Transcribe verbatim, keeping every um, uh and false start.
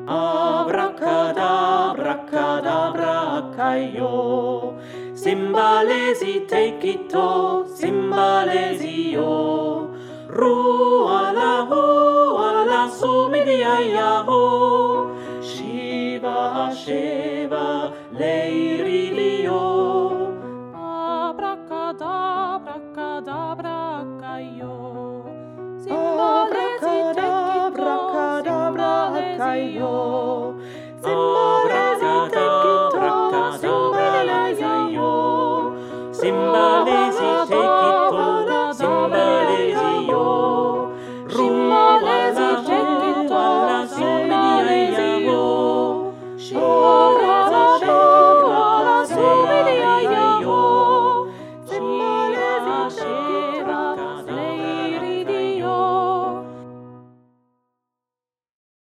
Abracadabra, cadabra, kayo. Simbalesi take it all, simbalesi yo. Ru ala hu ala sumidi ya